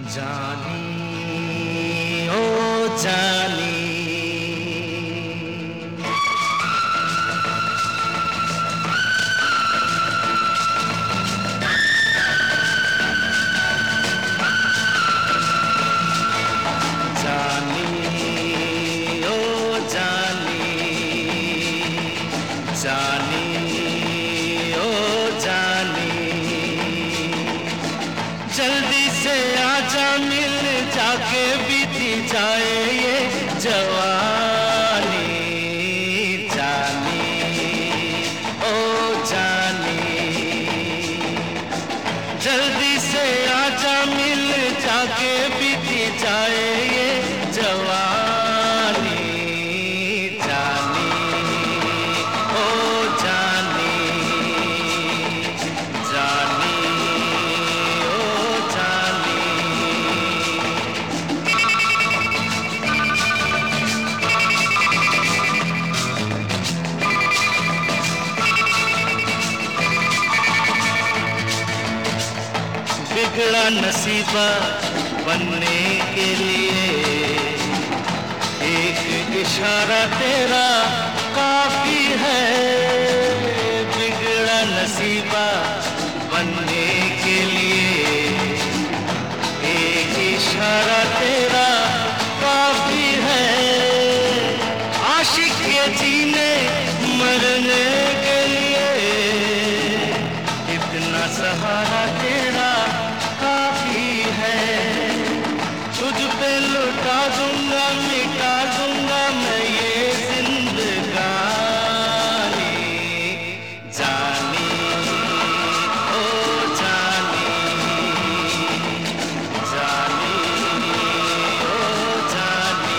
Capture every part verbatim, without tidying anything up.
जानी ओ जानी जानी ओ जानी जानी ओ जानी जल्दी से आजा मिल जाके बीती जाए ये जवानी जानी ओ जानी जल्दी से आजा मिल जाके बीती जाए ये जवानी जानी ओ जानी जानी बिगड़ा नसीबा बनने के लिए एक इशारा तेरा काफी है। बिगड़ा नसीबा बनने के लिए एक इशारा तेरा काफी है। आशिक के जीने मरने के लिए इतना सहारा तेरा काफी है। तुझ पे लुटा दूंगा मिटा दूंगा मैं ये जिंदगानी जानी ओ जानी जानी ओ जानी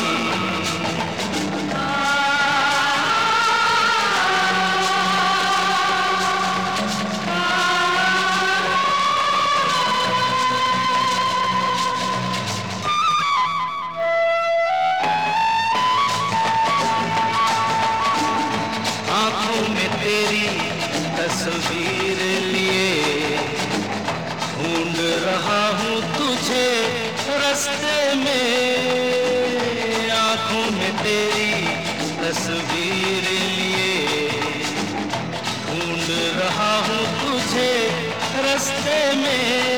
आँखों में तेरी तस्वीर लिए ढूंढ रहा हूँ तुझे रास्ते में। आँखों में तेरी तस्वीर लिए ढूंढ रहा हूँ तुझे रास्ते में।